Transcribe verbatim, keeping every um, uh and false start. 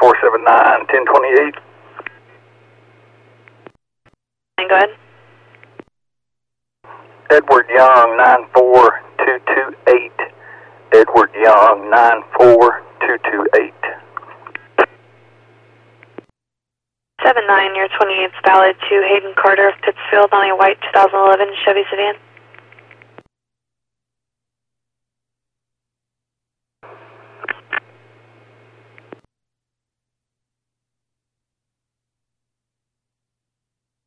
four seven nine, ten twenty-eight. And go ahead. Edward Young, nine four two two eight. Edward Young, nine four two two eight. seven nine, your twenty-eighth valid to Hayden Carter of Pittsfield on a white two thousand eleven Chevy sedan.